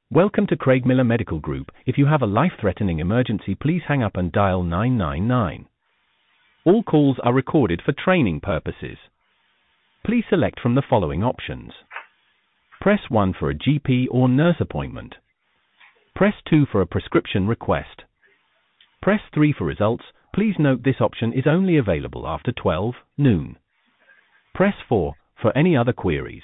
Welcome to Craig Miller Medical Group. If you have a life-threatening emergency, please hang up and dial 999. All calls are recorded for training purposes. Please select from the following options. Press 1 for a GP or nurse appointment. Press 2 for a prescription request. Press 3 for results. Please note this option is only available after 12 noon. Press 4 for any other queries.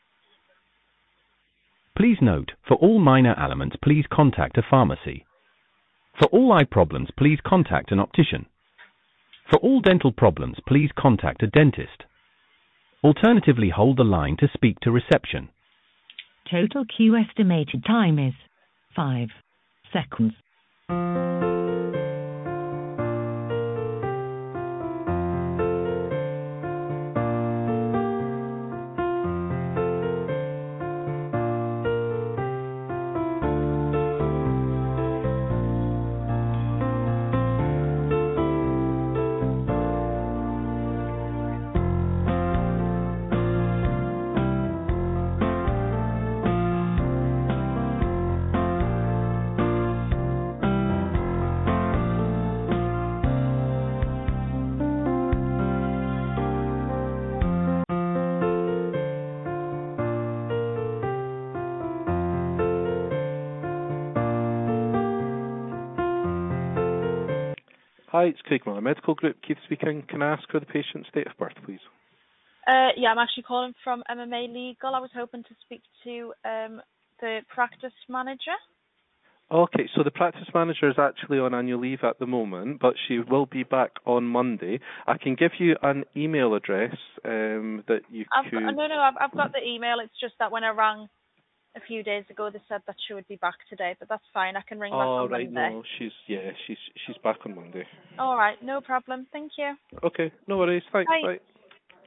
Please note, for all minor ailments, please contact a pharmacy. For all eye problems, please contact an optician. For all dental problems, please contact a dentist. Alternatively, hold the line to speak to reception. Total queue estimated time is 5 seconds. Hi, it's Craig Miller Medical Group. Keith speaking. Can I ask for the patient's date of birth, please? Yeah, I'm actually calling from MMA Legal. I was hoping to speak to the practice manager. Okay, so the practice manager is actually on annual leave at the moment, but she will be back on Monday. I can give you an email address that you could... I've got the email. It's just that when I rang a few days ago, they said that she would be back today, but that's fine. I can ring back on Monday. No, she's back on Monday. All right, no problem. Thank you. Okay, no worries. Thanks. Bye. Bye.